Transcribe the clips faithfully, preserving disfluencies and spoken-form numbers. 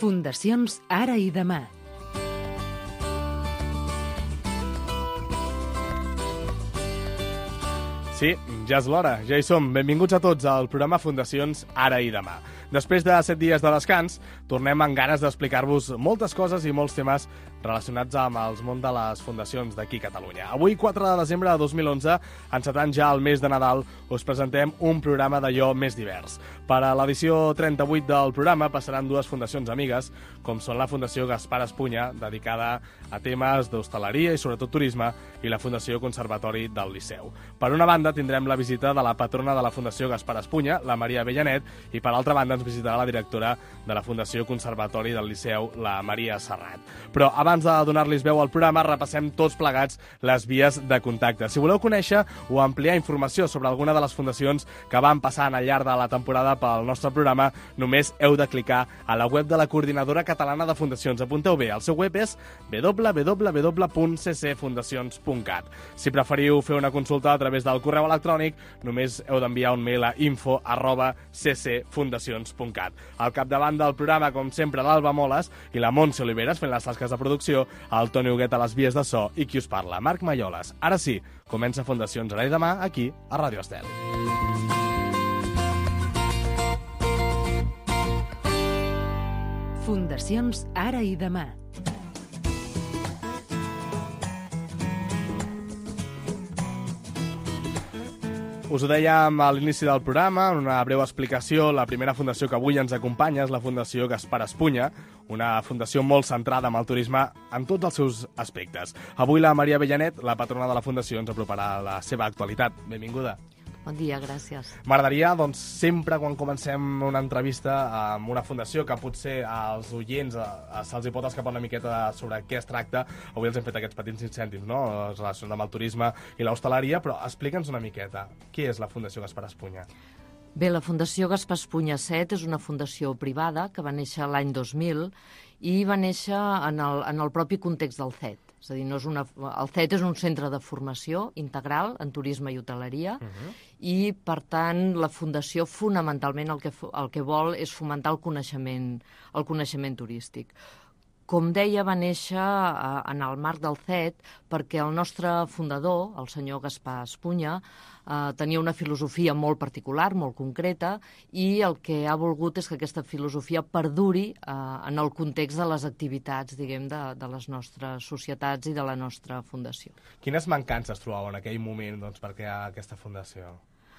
Fundacions Ara i Demà. Sí, ja és l'hora, ja hi som. Benvinguts a tots al programa Fundacions Ara i Demà. Després de set dies de descans, tornem amb ganes d'explicar-vos moltes coses i molts temes relacionats amb el món de les fundacions d'aquí a Catalunya. Avui, quatre de desembre de dos mil onze, encetant ja el mes de Nadal, us presentem un programa d'allò més divers. Per a l'edició trenta-vuit del programa passaran dues fundacions amigues, com són la Fundació Gaspar Espunya, dedicada a temes d'hostaleria i sobretot turisme, i la Fundació Conservatori del Liceu. Per una banda, tindrem la visita de la patrona de la Fundació Gaspar Espunya, la Maria Avellanet, i per altra banda ens visitarà la directora de la Fundació Conservatori del Liceu, la Maria Serrat. Però abans de donar-los veu al programa, repassem tots plegats les vies de contacte. Si voleu conèixer o ampliar informació sobre alguna de les fundacions que van passant al llarg de la temporada pel nostre programa, només heu de clicar a la web de la Coordinadora Catalana de Fundacions. Apunteu bé, el seu web és w w w punt c c fundacions punt cat. Si preferiu fer una consulta a través del correu electrònic, només heu d'enviar un mail a info arroba c c fundacions punt cat. Al capdavant del programa, com sempre, l'Alba Moles i la Montse Oliveres fent les tasques de producció, el Toni Huguet a les vies de so i qui us parla, Marc Malloles. Ara sí, comença Fundacions Ara i Demà, aquí, a Ràdio Estel. Fundacions Ara i Demà. Us ho dèiem a l'inici del programa, en una breu explicació, la primera fundació que avui ens acompanya és la Fundació Gaspar Espunya, una fundació molt centrada en el turisme en tots els seus aspectes. Avui la Maria Avellanet, la patrona de la fundació, ens aproparà la seva actualitat. Benvinguda. Bon dia, gràcies. M'agradaria, doncs, sempre quan comencem una entrevista amb una fundació que potser als oients se'ls hi pot escapar una miqueta sobre què es tracta, avui els hem fet aquests petits incèntims, no?, relacionats amb el turisme i l'hostaleria, però explica'ns una miqueta. Què és la Fundació Gaspar Espunya? Bé, la Fundació Gaspar Espunya set és una fundació privada que va néixer l'any dos mil i va néixer en el, en el propi context del C E T. És a dir, no és una, el C E T és un centre de formació integral en turisme i hoteleria, uh-huh. i, per tant, la fundació fonamentalment el que, el que vol és fomentar el coneixement, el coneixement turístic. Com deia, va néixer eh, en el marc del C E T perquè el nostre fundador, el senyor Gaspar Espunya, eh, tenia una filosofia molt particular, molt concreta, i el que ha volgut és que aquesta filosofia perduri eh, en el context de les activitats, diguem, de, de les nostres societats i de la nostra fundació. Quines mancances trobeu en aquell moment, doncs, per crear aquesta fundació?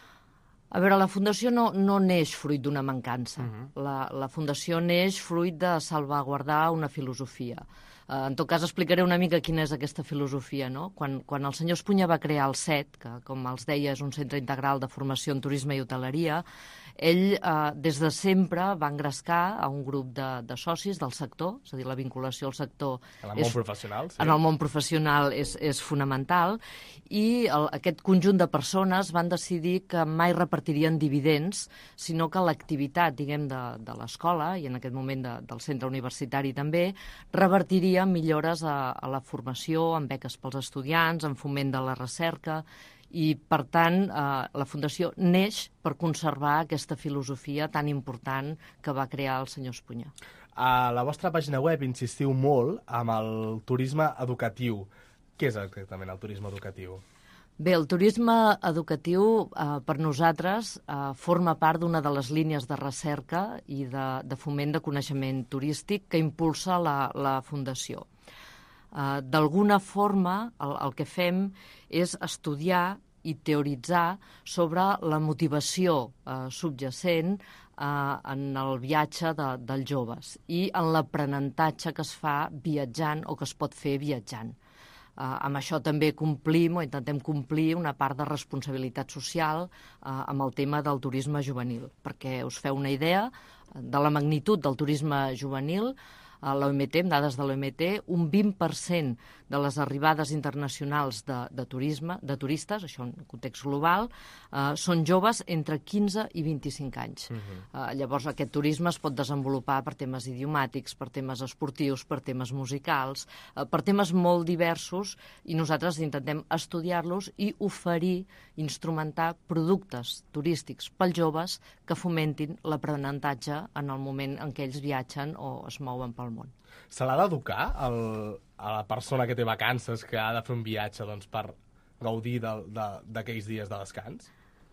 A veure, la Fundació no, no neix fruit d'una mancança. Uh-huh. La, la Fundació neix fruit de salvaguardar una filosofia. Uh, en tot cas, explicaré una mica quina és aquesta filosofia, no? Quan, quan el senyor Espunya va crear el C E T, que, com els deia, és un centre integral de formació en turisme i hoteleria, ell, eh, des de sempre, va engrescar a un grup de, de socis del sector, és a dir, la vinculació al sector... En el món és, professional, sí. En el món professional és, és fonamental, i el, aquest conjunt de persones van decidir que mai repartirien dividends, sinó que l'activitat, diguem, de, de l'escola, i en aquest moment de, del centre universitari també, revertiria millores a, a la formació, en beques pels estudiants, en foment de la recerca, i, per tant, eh, la Fundació neix per conservar aquesta filosofia tan important que va crear el senyor Espunya. A la vostra pàgina web insistiu molt amb el turisme educatiu. Què és exactament el turisme educatiu? Bé, el turisme educatiu, eh, per nosaltres, eh, forma part d'una de les línies de recerca i de, de foment de coneixement turístic que impulsa la, la Fundació. Uh, d'alguna forma, el, el que fem és estudiar i teoritzar sobre la motivació uh, subjacent uh, en el viatge de, dels joves i en l'aprenentatge que es fa viatjant o que es pot fer viatjant. Uh, amb això també complim o intentem complir una part de responsabilitat social uh, amb el tema del turisme juvenil, perquè us feu una idea de la magnitud del turisme juvenil. a l'O M T, amb dades de l'O M T, un vint per cent de les arribades internacionals de, de turisme, de turistes, això en context global, eh, són joves entre quinze i vint-i-cinc anys. Uh-huh. eh, llavors, aquest turisme es pot desenvolupar per temes idiomàtics, per temes esportius, per temes musicals, eh, per temes molt diversos, i nosaltres intentem estudiar-los i oferir, instrumentar productes turístics pels joves que fomentin l'aprenentatge en el moment en què ells viatgen o es mouen pel món. Se l'ha d'educar el, a la persona que té vacances, que ha de fer un viatge doncs, per gaudir d'aquells dies de descans?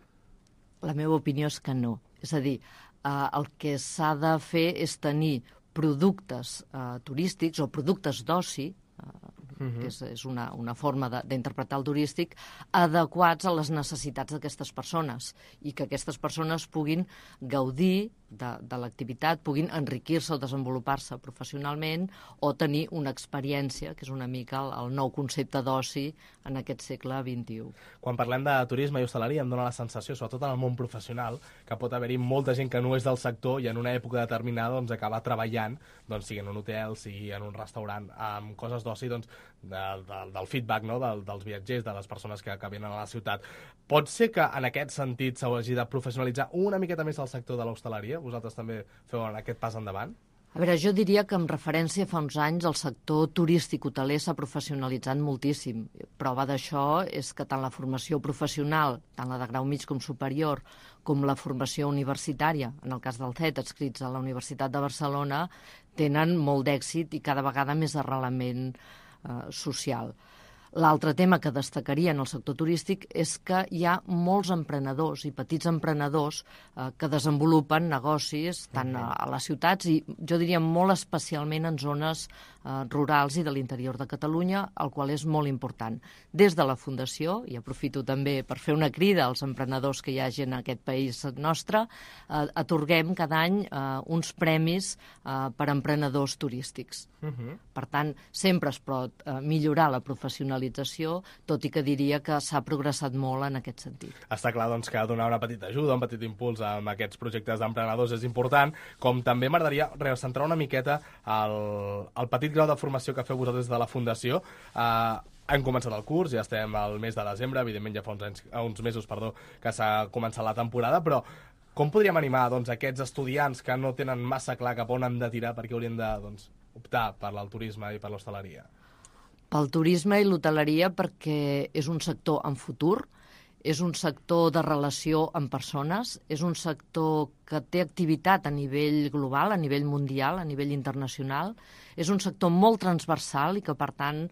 La meva opinió és que no. És a dir, eh, el que s'ha de fer és tenir productes eh, turístics o productes d'oci, eh, uh-huh. que és, és una, una forma d'interpretar el turístic, adequats a les necessitats d'aquestes persones i que aquestes persones puguin gaudir de, de l'activitat, puguin enriquir-se o desenvolupar-se professionalment o tenir una experiència, que és una mica el, el nou concepte d'oci en aquest segle vint-i-u. Quan parlem de turisme i hostaleria em dóna la sensació, sobretot en el món professional, que pot haver-hi molta gent que no és del sector i en una època determinada doncs, acaba treballant, doncs, sigui en un hotel, sigui en un restaurant, amb coses d'oci, doncs, de, de, del feedback, no? del, dels viatgers, de les persones que, que venen a la ciutat. Pot ser que en aquest sentit s'hagi de professionalitzar una miqueta més el sector de l'hostaleria? Vosaltres també feu aquest pas endavant? A veure, jo diria que en referència fa uns anys el sector turístic hoteler s'ha professionalitzat moltíssim. Prova d'això és que tant la formació professional, tant la de grau mig com superior, com la formació universitària, en el cas del C E T, adscrits a la Universitat de Barcelona, tenen molt d'èxit i cada vegada més arrelament eh, social. L'altre tema que destacaria en el sector turístic és que hi ha molts emprenedors i petits emprenedors eh, que desenvolupen negocis tant a, a les ciutats i jo diria molt especialment en zones eh, rurals i de l'interior de Catalunya, el qual és molt important. Des de la Fundació, i aprofito també per fer una crida als emprenedors que hi hagi en aquest país nostre, eh, atorguem cada any eh, uns premis eh, per emprenedors turístics. Uh-huh. Per tant, sempre es pot eh, millorar la professionalització, tot i que diria que s'ha progressat molt en aquest sentit. Està clar doncs, que donar una petita ajuda, un petit impuls amb aquests projectes d'emprenedors és important, com també m'agradaria recentrar una miqueta el, el petit grau de formació que feu vosaltres des de la Fundació. Eh, hem començat el curs, ja estem al mes de desembre, evidentment ja fa uns, anys, uns mesos perdó, que s'ha començat la temporada, però com podríem animar doncs, aquests estudiants que no tenen massa clar cap on han de tirar perquè haurien de doncs, optar per el turisme i per l'hostaleria? Pel turisme i l'hoteleria perquè és un sector en futur, és un sector de relació amb persones, és un sector que té activitat a nivell global, a nivell mundial, a nivell internacional, és un sector molt transversal i que, per tant,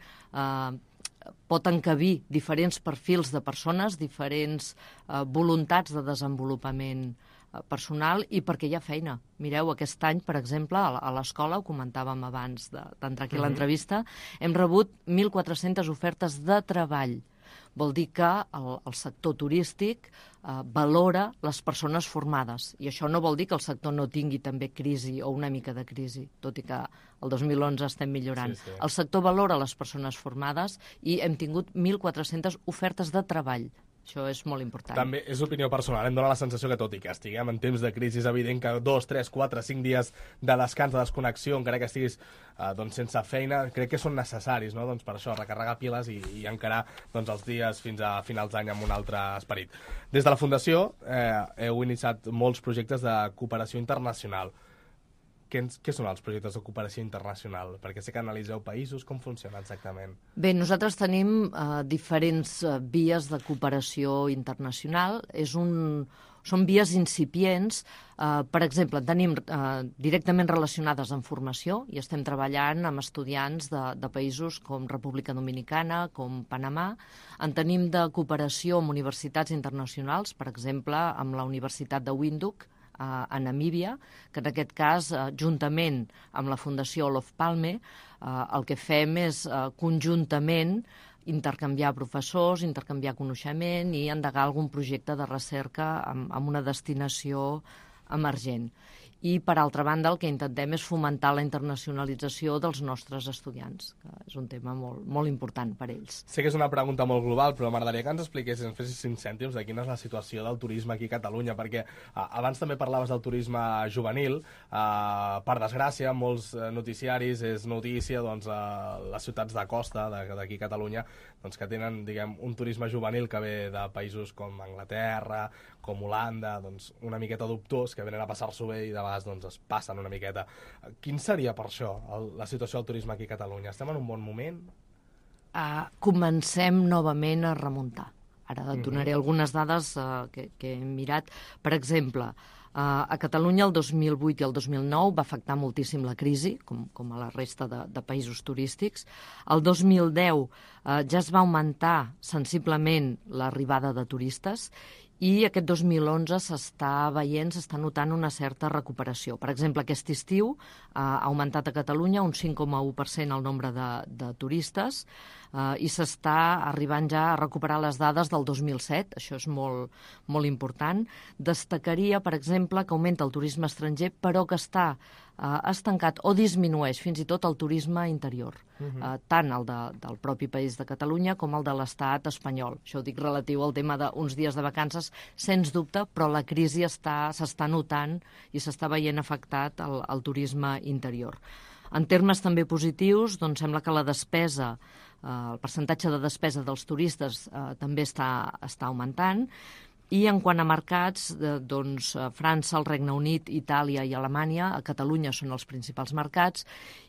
eh, pot encabir diferents perfils de persones, diferents eh, voluntats de desenvolupament personal i perquè hi ha feina. Mireu, aquest any, per exemple, a l'escola, ho comentàvem abans d'entrar aquí a l'entrevista, hem rebut mil quatre-centes ofertes de treball. Vol dir que el, el sector turístic eh, valora les persones formades i això no vol dir que el sector no tingui també crisi o una mica de crisi, tot i que el dos mil onze estem millorant. Sí, sí. El sector valora les persones formades i hem tingut mil quatre-centes ofertes de treball. Això és molt important. També és opinió personal. Em dóna la sensació que, tot i que estiguem en temps de crisi, és evident que dos, tres, quatre, cinc dies de descans, de desconnexió, encara que estiguis eh, doncs, sense feina, crec que són necessaris, no? Doncs per això, recarregar piles i, i encarar doncs, els dies fins a finals d'any amb un altre esperit. Des de la Fundació eh, heu iniciat molts projectes de cooperació internacional. Què, què són els projectes de cooperació internacional? Perquè sé que analitzeu països, com funciona exactament? Bé, nosaltres tenim eh, diferents eh, vies de cooperació internacional. És un, són vies incipients. Eh, per exemple, tenim eh, directament relacionades amb formació i estem treballant amb estudiants de, de països com República Dominicana, com Panamà. En tenim de cooperació amb universitats internacionals, per exemple, amb la Universitat de Windhoek, a Namíbia, que en aquest cas, juntament amb la Fundació Olof Palme, el que fem és conjuntament intercanviar professors, intercanviar coneixement i endegar algun projecte de recerca amb una destinació emergent. i, per altra banda, el que intentem és fomentar la internacionalització dels nostres estudiants, que és un tema molt, molt important per ells. Sé que és una pregunta molt global, però m'agradaria que ens expliquessis, ens fessis cinc cèntims de quina és la situació del turisme aquí a Catalunya, perquè uh, abans també parlaves del turisme juvenil. Uh, per desgràcia, molts noticiaris és notícia doncs, uh, les ciutats de costa d'aquí a Catalunya doncs, que tenen, diguem, un turisme juvenil que ve de països com Anglaterra, com Holanda, doncs, una miqueta dubtós, que venen a passar-s'ho bé i de vegades doncs, es passen una miqueta. Quin seria per això el, la situació del turisme aquí a Catalunya? Estem en un bon moment? Uh, comencem novament a remuntar. Ara et donaré algunes dades uh, que, que hem mirat. Per exemple, uh, a Catalunya el dos mil vuit i el dos mil nou va afectar moltíssim la crisi, com, com a la resta de, de països turístics. El dos mil deu uh, ja es va augmentar sensiblement l'arribada de turistes i aquest dos mil onze s'està veient, s'està notant una certa recuperació. Per exemple, aquest estiu eh, ha augmentat a Catalunya un cinc coma u per cent el nombre de, de turistes eh, i s'està arribant ja a recuperar les dades del dos mil set, això és molt, molt important. Destacaria, per exemple, que augmenta el turisme estranger, però que està eh, estancat o disminueix fins i tot el turisme interior, uh -huh. eh, tant el de, del propi país de Catalunya com el de l'estat espanyol. Això ho dic relatiu al tema d'uns dies de vacances, sens dubte, però la crisi s'està notant i s'està veient afectat el, el turisme interior. En termes també positius, doncs sembla que la despesa, eh, el percentatge de despesa dels turistes eh, també està, està augmentant. I en quant a mercats, eh, doncs França, el Regne Unit, Itàlia i Alemanya, a Catalunya són els principals mercats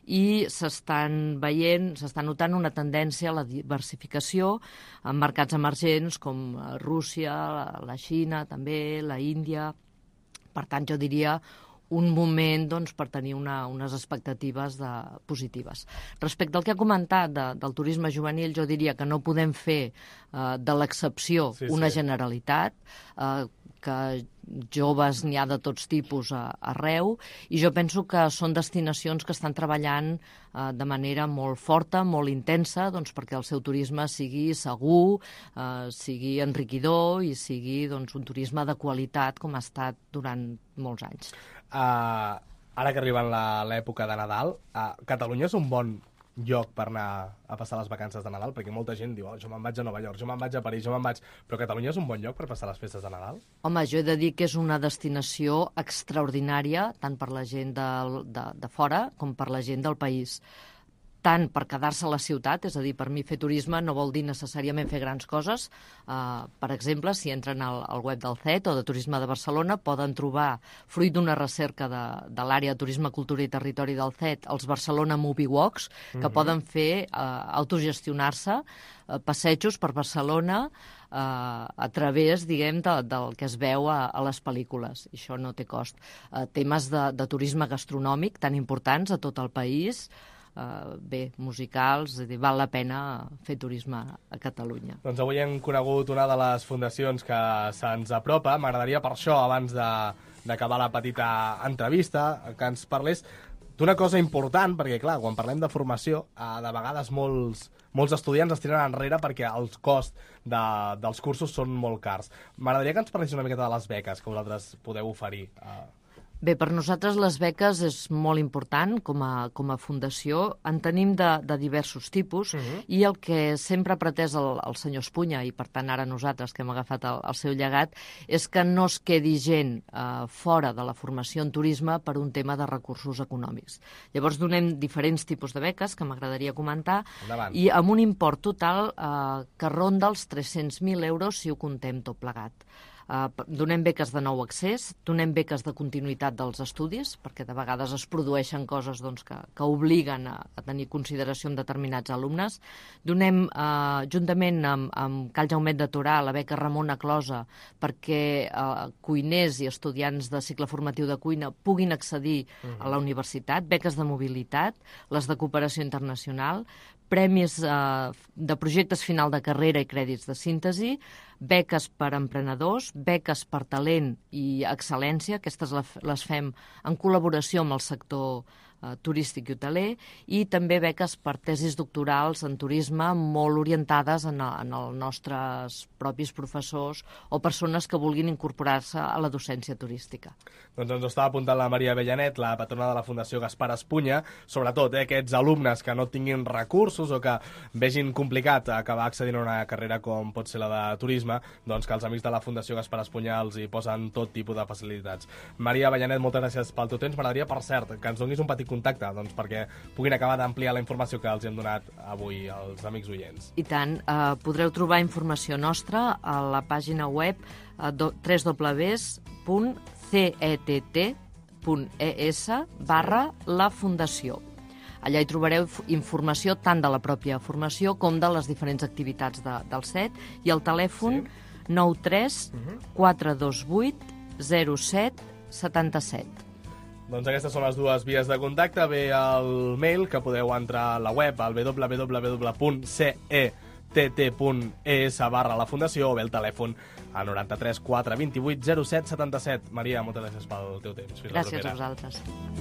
i s'estan veient, s'està notant una tendència a la diversificació en mercats emergents com Rússia, la Xina, també la Índia. Per tant, jo diria un moment doncs, per tenir una, unes expectatives de, positives. Respecte al que ha comentat de, del turisme juvenil, jo diria que no podem fer eh, de l'excepció sí, una sí. generalitat, eh, que joves n'hi ha de tots tipus a, arreu, i jo penso que són destinacions que estan treballant eh, de manera molt forta, molt intensa, doncs, perquè el seu turisme sigui segur, eh, sigui enriquidor i sigui doncs, un turisme de qualitat com ha estat durant molts anys. Uh, ara que arriba l'època de Nadal, uh, Catalunya és un bon lloc per anar a passar les vacances de Nadal, perquè molta gent diu, oh, jo me'n vaig a Nova York, jo me'n vaig a París, jo me'n vaig... Però Catalunya és un bon lloc per passar les festes de Nadal? Home, jo he de dir que és una destinació extraordinària, tant per la gent de, de, de fora com per la gent del país. Tant per quedar-se a la ciutat, és a dir, per mi fer turisme no vol dir necessàriament fer grans coses. Uh, per exemple, si entren al, al web del C E T o de Turisme de Barcelona, poden trobar, fruit d'una recerca de, de l'àrea de Turisme, Cultura i Territori del C E T, els Barcelona Movie Walks, que uh-huh. poden fer uh, autogestionar-se, uh, passejos per Barcelona, uh, a través, diguem, de, del que es veu a, a les pel·lícules. I això no té cost. Uh, temes de, de turisme gastronòmic tan importants a tot el país, Uh, bé, musicals, és a dir, val la pena fer turisme a Catalunya. Doncs avui hem conegut una de les fundacions que se'ns apropa. M'agradaria per això, abans d'acabar la petita entrevista, que ens parlés d'una cosa important, perquè, clar, quan parlem de formació, uh, de vegades molts, molts estudiants es tiren enrere perquè els costs de, dels cursos són molt cars. M'agradaria que ens parlés una miqueta de les beques que vosaltres podeu oferir. Uh, Bé, per nosaltres les beques és molt important com a, com a fundació. En tenim de, de diversos tipus uh-huh. i el que sempre ha pretès el, el senyor Espunya, i per tant ara nosaltres que hem agafat el, el seu llegat, és que no es quedi gent eh, fora de la formació en turisme per un tema de recursos econòmics. Llavors donem diferents tipus de beques que m'agradaria comentar. Endavant. I amb un import total eh, que ronda els tres-cents mil euros si ho comptem tot plegat. Uh, donem beques de nou accés, donem beques de continuïtat dels estudis, perquè de vegades es produeixen coses doncs, que, que obliguen a, a tenir consideració en determinats alumnes. Donem, uh, juntament amb, amb Cal Jaumet de Torà, la beca Ramona Closa, perquè uh, cuiners i estudiants de cicle formatiu de cuina puguin accedir uh-huh. a la universitat, beques de mobilitat, les de cooperació internacional, premis eh, de projectes final de carrera i crèdits de síntesi, beques per emprenedors, beques per talent i excel·lència, aquestes les fem en col·laboració amb el sector eh, turístic i hoteler, i també beques per tesis doctorals en turisme molt orientades en, a, en els nostres propis professors o persones que vulguin incorporar-se a la docència turística. Doncs ens ho estava apuntant la Maria Avellanet, la patrona de la Fundació Gaspar Espunya, sobretot eh, aquests alumnes que no tinguin recursos o que vegin complicat acabar accedint a una carrera com pot ser la de turisme, doncs que els amics de la Fundació Gaspar Espunya els hi posen tot tipus de facilitats. Maria Avellanet, moltes gràcies pel teu temps. M'agradaria, per cert, que ens donis un petit contacte doncs, perquè puguin acabar d'ampliar la informació que els hem donat avui als amics oients. I tant, eh, podreu trobar informació nostra a la pàgina web eh, w w w punt cett punt e s barra la fundació. Allà hi trobareu informació tant de la pròpia formació com de les diferents activitats de, del C E T, i el telèfon sí. nou tres quatre dos vuit zero set set set. Doncs aquestes són les dues vies de contacte. Ve el mail, que podeu entrar a la web al w w w punt cett punt e s barra la fundació, o bé el telèfon a noranta-tres quatre vint-i-vuit zero set setanta set. Maria, moltes gràcies pel teu temps. Fins gràcies la a vosaltres.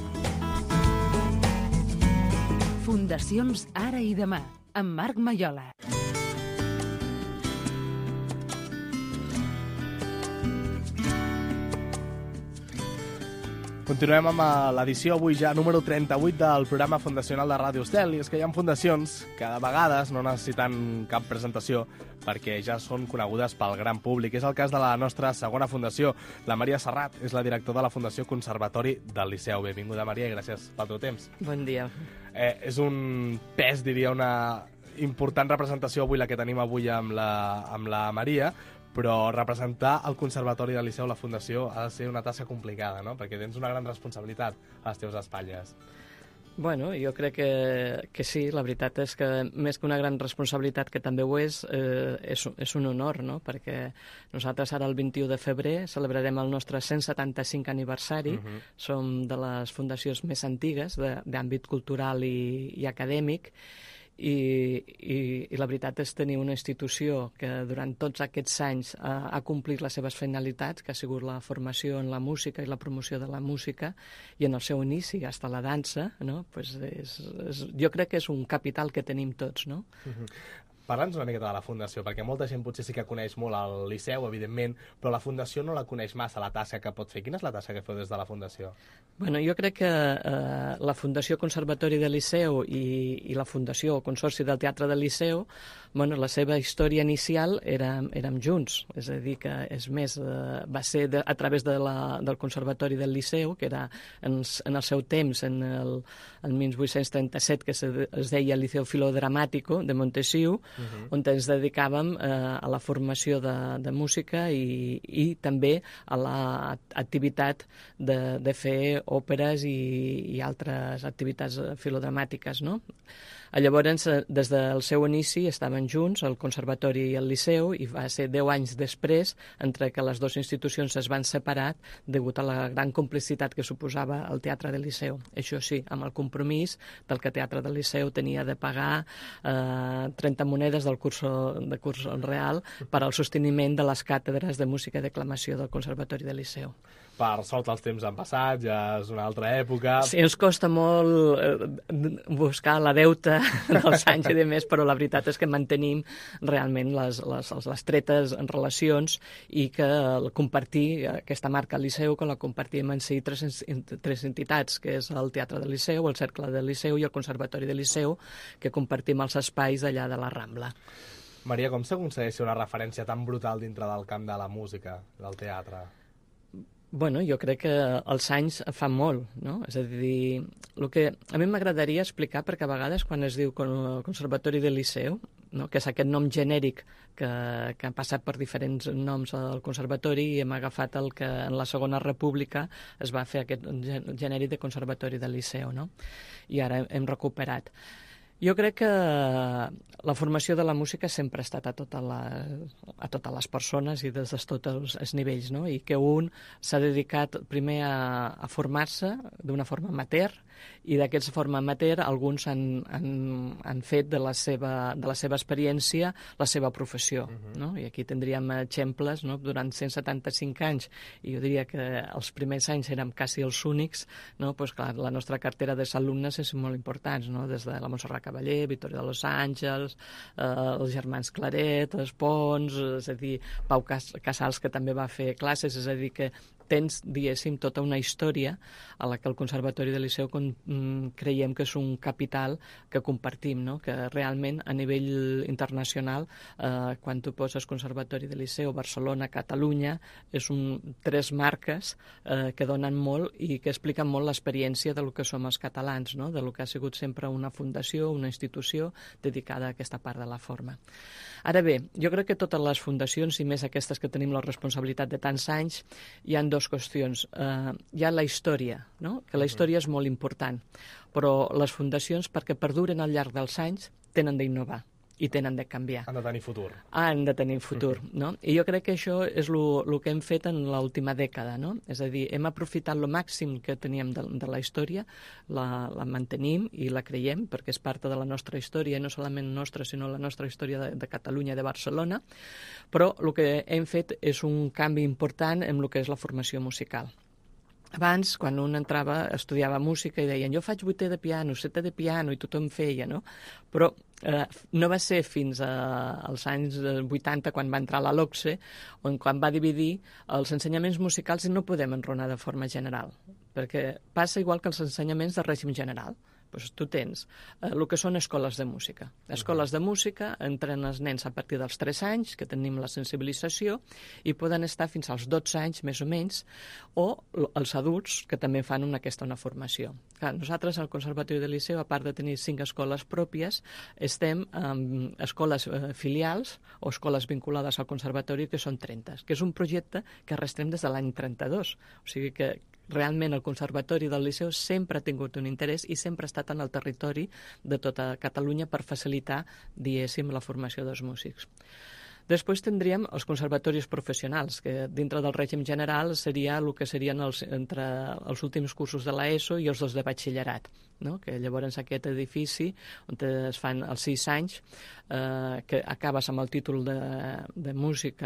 Fundacions Ara i Demà, amb Marc Maiola. Continuem amb l'edició avui ja número trenta-vuit del programa fundacional de Ràdio Estel, i és que hi ha fundacions que de vegades no necessiten cap presentació perquè ja són conegudes pel gran públic. És el cas de la nostra segona fundació. La Maria Serrat és la directora de la Fundació Conservatori del Liceu. Benvinguda, Maria, i gràcies pel teu temps. Bon dia. Eh, és un pes, diria, una important representació avui la que tenim avui amb la, amb la Maria, però representar el Conservatori del Liceu, la Fundació, ha de ser una tasca complicada, no? Perquè tens una gran responsabilitat a les teves espatlles. Bueno, jo crec que, que sí, la veritat és que més que una gran responsabilitat, que també ho és, eh, és, és un honor, no? Perquè nosaltres ara el vint-i-u de febrer celebrarem el nostre cent setanta-cinquè aniversari, uh-huh. Som de les fundacions més antigues d'àmbit cultural i, i acadèmic, I, i, i la veritat és tenir una institució que durant tots aquests anys ha, ha complit les seves finalitats, que ha sigut la formació en la música i la promoció de la música, i en el seu inici fins a la dansa, no? Pues és, és, jo crec que és un capital que tenim tots, no? Uh-huh. Parla'ns una miqueta de la Fundació, perquè molta gent potser sí que coneix molt el Liceu, evidentment, però la Fundació no la coneix massa, la tasca que pot fer. Quina és la tasca que feu des de la Fundació? Bueno, jo crec que eh, la Fundació Conservatori del Liceu i, i la Fundació o Consorci del Teatre del Liceu, bueno, la seva història inicial érem, érem junts, és a dir, que és més, eh, va ser de, a través de la, del Conservatori del Liceu, que era en, en el seu temps, en el en mil vuit-cents trenta-set, que se, es deia Liceu Filodramàtico de Montesiu, uh-huh. on ens dedicàvem eh, a la formació de, de música i, i també a l'activitat de, de fer òperes i, i altres activitats filodramàtiques, no? Llavors, des del seu inici, estaven junts, el Conservatori i el Liceu, i va ser deu anys després entre que les dues institucions es van separar degut a la gran complicitat que suposava el Teatre del Liceu. Això sí, amb el compromís del que el Teatre del Liceu tenia de pagar eh, trenta monedes del curs, de curs real per al sosteniment de les càtedres de música i declamació del Conservatori del Liceu. Per sort els temps han passat, ja és una altra època. Sí, ens costa molt eh, buscar la deuta dels anys i de més, però la veritat és que mantenim realment les, les, les tretes en relacions i que compartir aquesta marca al Liceu, que la compartim en si tres, tres entitats, que és el Teatre del Liceu, el Cercle del Liceu i el Conservatori del Liceu, que compartim els espais allà de la Rambla. Maria, com s'aconsegueix una referència tan brutal dintre del camp de la música, del teatre? Bueno, jo crec que els anys fan molt, no? És a dir, el que a mi m'agradaria explicar, perquè a vegades quan es diu Conservatori del Liceu, no? Que és aquest nom genèric que, que ha passat per diferents noms al Conservatori, i hem agafat el que en la Segona República es va fer aquest genèric de Conservatori del Liceu, no? I ara hem recuperat. Jo crec que la formació de la música sempre ha estat a, tota la, a totes les persones i des de tots els, els nivells, no? I que un s'ha dedicat primer a, a formar-se d'una forma amateur i d'aquests de forma amateur alguns han, han, han fet de la seva, de la seva experiència la seva professió. Uh-huh. No? I aquí tindríem exemples, no? Durant cent setanta-cinc anys, i jo diria que els primers anys érem quasi els únics, no? Pues, clar, la nostra cartera d'alumnes és molt importants, no? Des de la Montserrat Cavaller, Victòria de Los Àngels, eh, els germans Claret, els Pons, és a dir, Pau Cas Casals, que també va fer classes, és a dir, que tens, diguéssim, tota una història a la que el Conservatori del Liceu con, mm, creiem que és un capital que compartim, no? Que realment a nivell internacional, eh, quan tu poses Conservatori del Liceu, Barcelona, Catalunya, és un, tres marques eh, que donen molt i que expliquen molt l'experiència de lo que som els catalans, no? De lo que ha sigut sempre una fundació, una institució dedicada a aquesta part de la forma. Ara bé, jo crec que totes les fundacions, i més aquestes que tenim la responsabilitat de tants anys, hi ha dues qüestions. Uh, hi ha la història, no? Que la història és molt important, però les fundacions, perquè perduren al llarg dels anys, tenen d'innovar i tenen de canviar. Han de tenir futur. Han de tenir futur, uh-huh. no? I jo crec que això és el que hem fet en l'última dècada, no? És a dir, hem aprofitat el màxim que teníem de, de la història, la, la mantenim i la creiem, perquè és part de la nostra història, no solament nostra, sinó la nostra història de, de Catalunya, de Barcelona, però el que hem fet és un canvi important en el que és la formació musical. Abans, quan un entrava, estudiava música i deien jo faig vuitè de piano, setè de piano, i tothom feia, no? Però eh, no va ser fins a, als anys vuitanta, quan va entrar la LOCSE, on quan va dividir els ensenyaments musicals i no podem enronar de forma general, perquè passa igual que els ensenyaments de règim general. Doncs tu tens eh, el que són escoles de música. Escoles de música entren els nens a partir dels tres anys, que tenim la sensibilització, i poden estar fins als dotze anys, més o menys, o els adults, que també fan una, aquesta una formació. Clar, nosaltres, al Conservatori del Liceu, a part de tenir cinc escoles pròpies, estem en escoles eh, filials o escoles vinculades al Conservatori, que són trenta, que és un projecte que arrestrem des de l'any trenta-dos. O sigui que realment el Conservatori del Liceu sempre ha tingut un interès i sempre ha estat en el territori de tota Catalunya per facilitar, diguéssim, la formació dels músics. Després tindríem els conservatoris professionals, que dintre del règim general seria el que serien els, entre els últims cursos de l'ESO i els dos de batxillerat, no? Que llavors aquest edifici on es fan els sis anys, eh, que acabes amb el títol de, de música,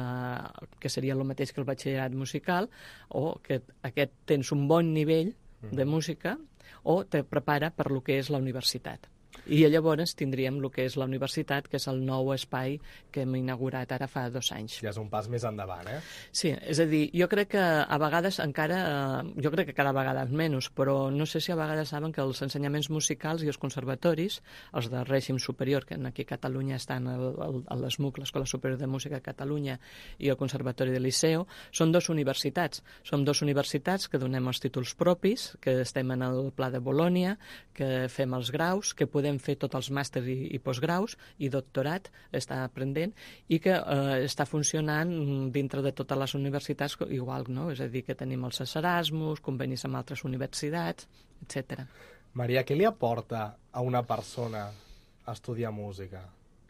eh, que seria el mateix que el batxillerat musical, o que aquest tens un bon nivell de música, o te prepara per lo que és la universitat. I llavors tindríem el que és la universitat, que és el nou espai que hem inaugurat ara fa dos anys. Ja és un pas més endavant, eh? Sí, és a dir, jo crec que a vegades encara, jo crec que cada vegada menys, però no sé si a vegades saben que els ensenyaments musicals i els conservatoris, els de règim superior, que aquí a Catalunya estan a l'ESMUC, l'Escola Superior de Música de Catalunya, i el Conservatori del Liceu, són dos universitats. Són dos universitats que donem els títols propis, que estem en el Pla de Bolònia, que fem els graus, que podem fer tots els màsters i, i postgraus i doctorat, està aprenent, i que eh, està funcionant dintre de totes les universitats igual, no? És a dir, que tenim els Erasmus, convenis amb altres universitats, etcètera. Maria, què li aporta a una persona estudiar música?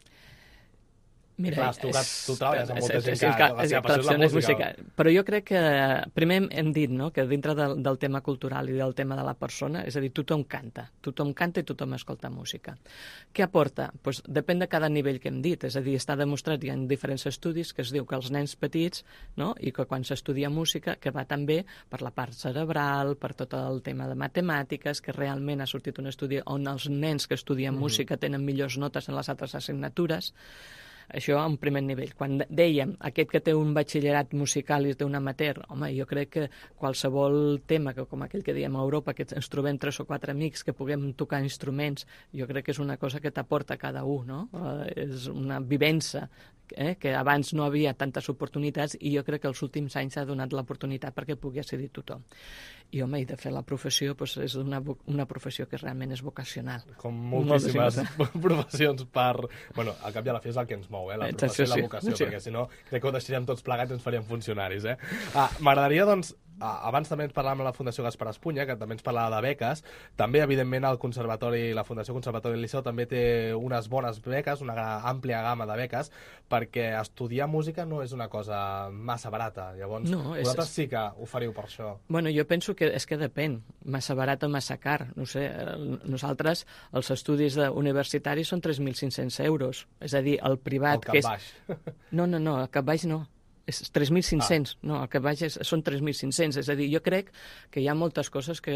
Mira, clar, tu, és, tu treballes amb molta és, gent és, que és, la seva passió és la música. música. Però jo crec que primer hem dit, no?, que dintre del, del tema cultural i del tema de la persona, és a dir, tothom canta, tothom canta i tothom escolta música. Què aporta? Pues depèn de cada nivell que hem dit, és a dir, està demostrat, hi ha diferents estudis que es diu que els nens petits, no?, i que quan s'estudia música, que va també per la part cerebral, per tot el tema de matemàtiques, que realment ha sortit un estudi on els nens que estudien mm-hmm. música tenen millors notes en les altres assignatures. Això en primer nivell. Quan dèiem aquest que té un batxillerat musical i té un amateur, home, jo crec que qualsevol tema, que com aquell que diem a Europa, que ens trobem tres o quatre amics que puguem tocar instruments, jo crec que és una cosa que t'aporta cada un, no? Eh, és una vivència, eh, que abans no havia tantes oportunitats i jo crec que els últims anys s'ha donat l'oportunitat perquè pugui accedir tothom. I, home, i de fer la professió doncs, és una, una professió que realment és vocacional. Com moltíssimes professions per... Bueno, al cap i a la fi és el que ens mou, eh? La professió i la vocació, sí. Perquè si no, crec que ho deixaríem tots plegats i ens faríem funcionaris, eh? Ah, m'agradaria, doncs, abans també ens parlàvem de la Fundació Gaspar Espunya, que també ens parlava de beques. També, evidentment, el Conservatori, la Fundació Conservatori del Liceu també té unes bones beques, una àmplia gamma de beques, perquè estudiar música no és una cosa massa barata. Llavors, no, és... vosaltres sí que oferiu per això. Bueno, jo penso que és que depèn, massa barat o massa car. No sé, nosaltres, els estudis universitaris són tres mil cinc-cents euros. És a dir, el privat... El cap baix. No, no, no, el cap baix no. És tres mil cinc-cents, ah. no, el que vaig és, són tres mil cinc-cents, és a dir, jo crec que hi ha moltes coses que,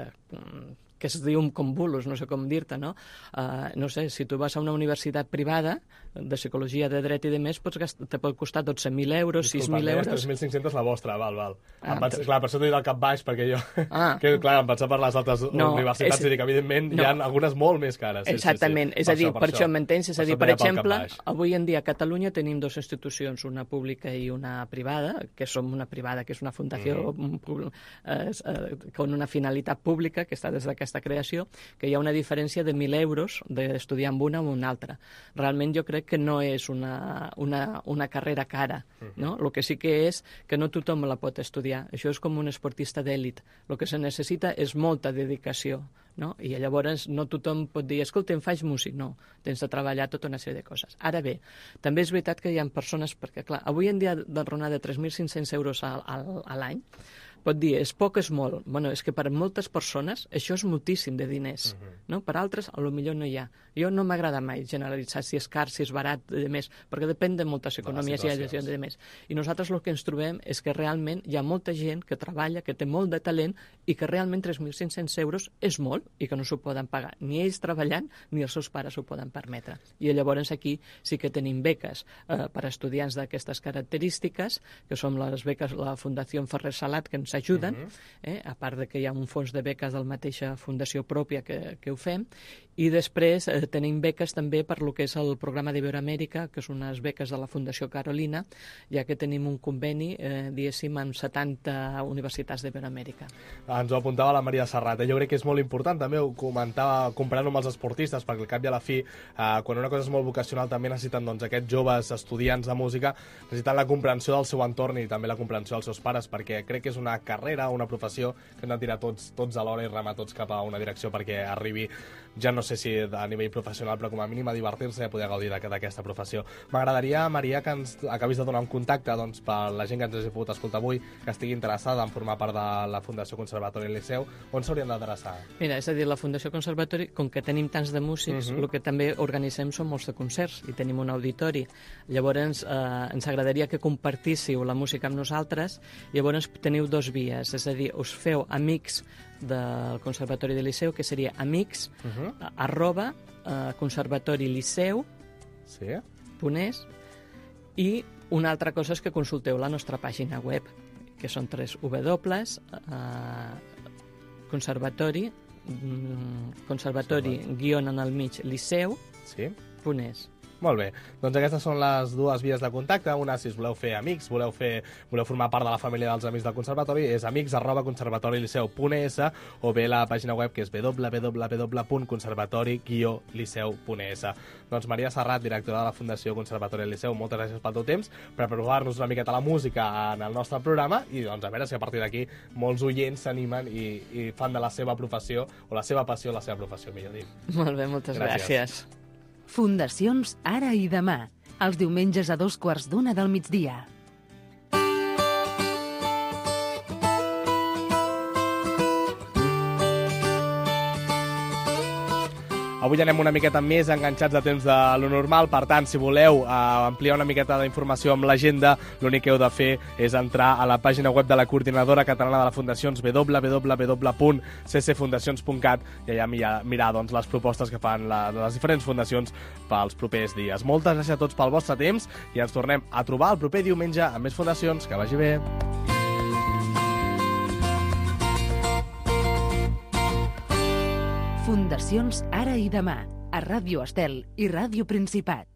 que es diuen com bulos, no sé com dir-te, no? Uh, no sé, si tu vas a una universitat privada de psicologia, de dret i de més, pots gastar, te pot costar dotze mil euros, sis mil euros... tres mil cinc-cents la vostra, val, val. Ah, pens... Clar, per això t'he dit el cap baix, perquè jo... Ah. que, clar, em pensava per les altres no, universitats és... i dic, evidentment, no. Hi ha algunes molt més cares. Sí, exactament, sí, sí. és a dir, per, per això, això m'entens? És a dir, per exemple, avui en dia a Catalunya tenim dues institucions, una pública i una privada, que som una privada, que és una fundació mm. eh, eh, con una finalitat pública, que està des d'aquesta creació, que hi ha una diferència de mil euros d'estudiar amb una o una altra. Realment jo crec que no és una, una, una carrera cara, no? El que sí que és que no tothom la pot estudiar. Això és com un esportista d'èlit. El que se necessita és molta dedicació, no? I llavors no tothom pot dir, escolta, em faig músic. No, tens de treballar tota una sèrie de coses. Ara bé, també és veritat que hi ha persones, perquè clar, avui en dia d'enronar de tres mil cinc-cents euros a, a, a l'any, pot dir, és poc, és molt. Bueno, és que per moltes persones això és moltíssim de diners, uh-huh. no? Per altres, a lo millor no hi ha. Jo no m'agrada mai generalitzar si és car, si és barat, de més, perquè depèn de moltes economies i de, de més. I nosaltres el que ens trobem és que realment hi ha molta gent que treballa, que té molt de talent i que realment tres mil cinc-cents euros és molt i que no s'ho poden pagar. Ni ells treballant, ni els seus pares ho poden permetre. I llavors aquí sí que tenim beques eh, per a estudiants d'aquestes característiques, que són les beques, la Fundació Ferrer Salat, que ens ajuden, uh-huh. eh, a part de que hi ha un fons de beques de la mateixa fundació pròpia que, que ho fem, i després eh, tenim beques també per lo que és el programa d'Iberoamèrica, que són unes beques de la Fundació Carolina, ja que tenim un conveni, eh, diguéssim, amb setanta universitats d'Iberoamèrica. Ens ho apuntava la Maria Serrat. Jo crec que és molt important, també ho comentava comparant-ho amb els esportistes, perquè al cap i a la fi, eh, quan una cosa és molt vocacional, també necessiten doncs, aquests joves estudiants de música, necessiten la comprensió del seu entorn i també la comprensió dels seus pares, perquè crec que és una carrera, una professió que hem de tirar tots, tots alhora i remar tots cap a una direcció perquè arribi, ja no sé si a nivell professional, però com a mínim a divertir-se i a poder gaudir d'aquesta professió. M'agradaria, Maria, que ens acabis de donar un contacte doncs, per la gent que ens hagi pogut escoltar avui, que estigui interessada en formar part de la Fundació Conservatori del Liceu. On s'haurien d'adreçar? Mira, és a dir, la Fundació Conservatori, com que tenim tants de músics, uh-huh. el que també organitzem són molts de concerts i tenim un auditori. Llavors, eh, ens agradaria que compartíssiu la música amb nosaltres. Llavors, teniu dos vies, és a dir, us feu amics del Conservatori del Liceu, que seria amics uh-huh. arroba uh, conservatoriliceu sí. punt es, i una altra cosa és que consulteu la nostra pàgina web, que són tres dobles uh, conservatori mm, conservatori guion en el mig liceu sí. punt es. Molt bé, doncs aquestes són les dues vies de contacte. Una, si us voleu fer amics, voleu, fer, voleu formar part de la família dels amics del conservatori, és amics arroba conservatoriliceu punt es, o bé la pàgina web, que és w w w punt conservatori guió liceu punt es. Doncs Maria Serrat, directora de la Fundació Conservatori del Liceu, moltes gràcies pel teu temps per provar-nos una miqueta la música en el nostre programa i doncs a veure si a partir d'aquí molts oients s'animen i, i fan de la seva professió, o la seva passió, la seva professió, millor dit. Molt bé, moltes gràcies. gràcies. Fundacions Ara i Demà, els diumenges a dos quarts d'una del migdia. Avui anem una miqueta més enganxats a temps de lo normal, per tant, si voleu eh, ampliar una miqueta d'informació amb l'agenda, l'únic que heu de fer és entrar a la pàgina web de la Coordinadora Catalana de les Fundacions, w w w punt c c fundacions punt cat, i allà mirar, mirar doncs, les propostes que fan la, les diferents fundacions pels propers dies. Moltes gràcies a tots pel vostre temps i ens tornem a trobar el proper diumenge amb més fundacions. Que vagi bé! Fundacions Ara i Demà, a Ràdio Estel i Ràdio Principat.